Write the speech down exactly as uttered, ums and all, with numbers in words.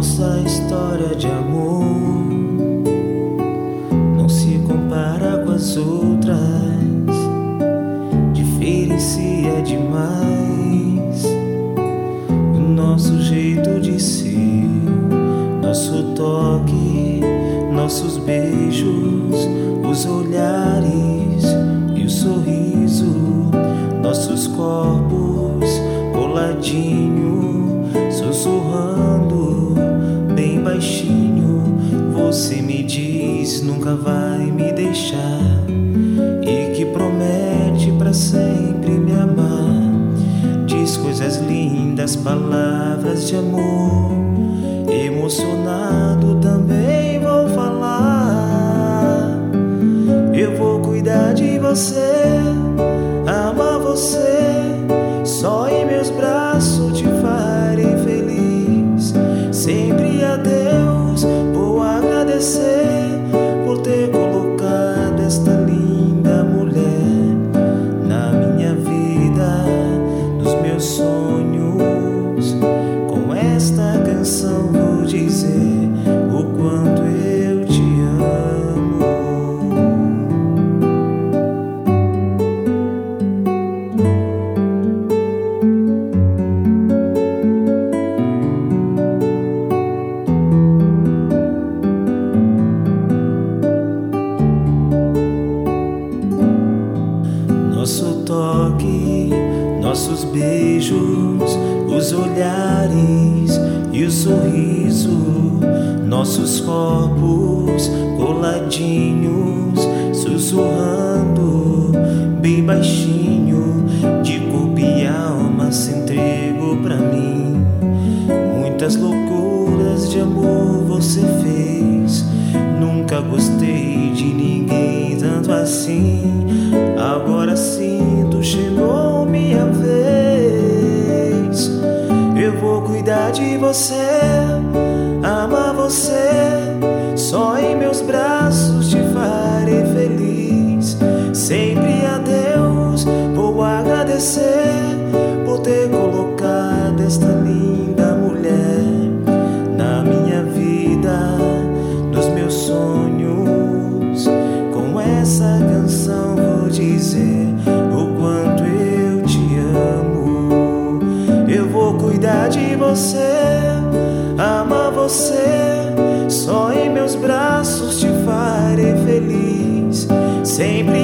Nossa história de amor não se compara com as outras, diferencia demais o nosso jeito de ser, nosso toque, nossos beijos, os olhares e o sorriso, nossos corpos coladinho, sussurrando bem baixinho. Você me diz nunca vai me deixar e que promete pra sempre me amar. Diz coisas lindas, palavras de amor. Emocionado também vou falar. Eu vou cuidar de você, amar você, só em meus braços te farei feliz. Sempre a Deus vou agradecer por ter colocado esta linda mulher na minha vida, nos meus sonhos. Com esta canção vou dizer o quanto eu te amo. Nosso toque, nossos beijos, os olhares e o sorriso, nossos corpos coladinhos, sussurrando bem baixinho. De corpo e alma se entregou pra mim. Muitas loucuras de amor você fez. Nunca gostei de ninguém tanto assim. Agora sinto, chegou minha vez. Eu vou cuidar de você, amar você, só em meus braços te farei feliz. Sempre a Deus vou agradecer por ter colocado esta linda mulher na minha vida, nos meus sonhos. Com essa canção vou dizer o quanto eu te amo. Eu vou cuidar de você, amar você, só em meus braços te farei feliz. Sempre